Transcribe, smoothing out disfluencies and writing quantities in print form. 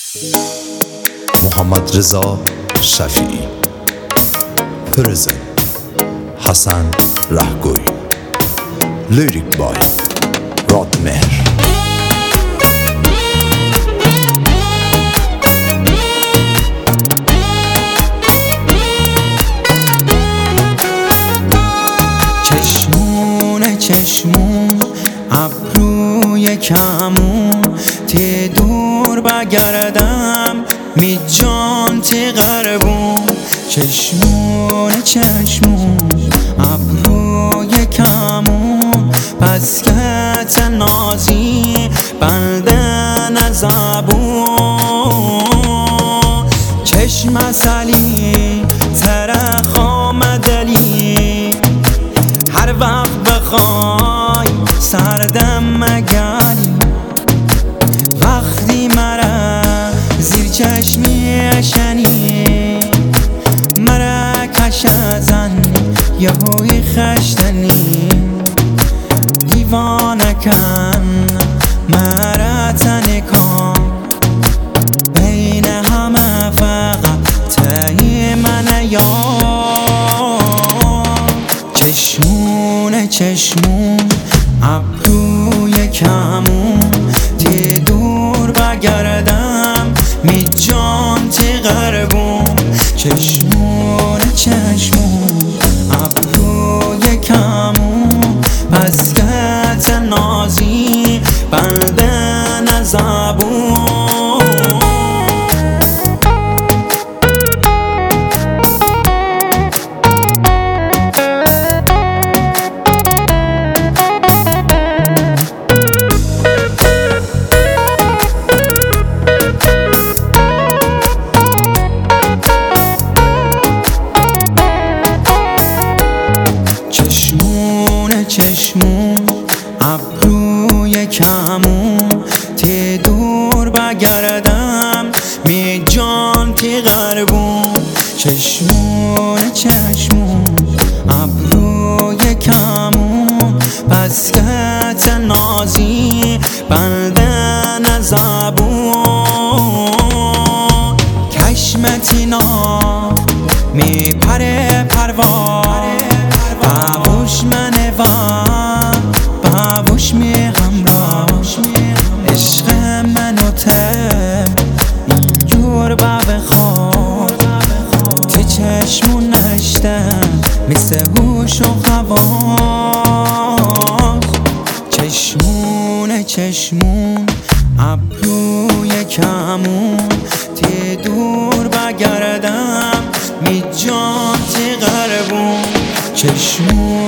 محمد رضا شفیعی. پرزن حسن رهگوی. لیریک بای رادمهر. چشمون ابروی کمون تی دور بگردم می جان تی غربون. چشمون ابروی کمون پسکت نازی بلدن زبون. چشم اصلی ترخ آمدلی هر وقت بخوای سردم مگلی. وقتی مرا زیر چشمی شنی مرا کش ازن یهوی خشتنی. دیوانه کن مرا تنه کن بین همه فقط تایی من چشمون ابروی کمون تی دور بگردم می جان تی غربون. چشمون ابروی کمون پسکت نازی بلدن زبون. چشمون ابروی کمون تی دور بگردم می جان تی غربون. چشمون ابروی کمون پسکت نازی بلدن زبون. کشمتینا می پره پروار باوش منه و باوش می همراه. عشق منو ته اینجور بخواد تی چشمون نشتم مثل هوش و حواس. چشمون ابروی کمون تی دور بگردم می جان تی غربون. چشمون